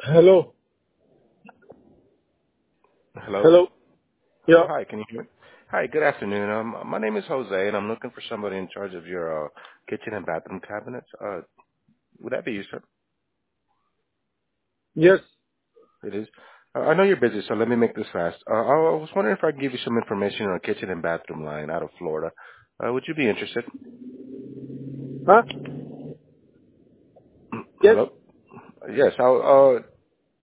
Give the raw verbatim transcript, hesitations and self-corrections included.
Hello. Hello. Hello. Oh, Yeah. hi. Can you hear me? Hi. Good afternoon. Um, my name is Jose, and I'm looking for somebody in charge of your uh, kitchen and bathroom cabinets. Uh, would that be you, sir? Yes. It is. Uh, I know you're busy, so let me make this fast. Uh, I I was wondering if I could give you some information on a kitchen and bathroom line out of Florida. Uh, would you be interested? Huh? Yes. Hello. Yes. I'll, uh,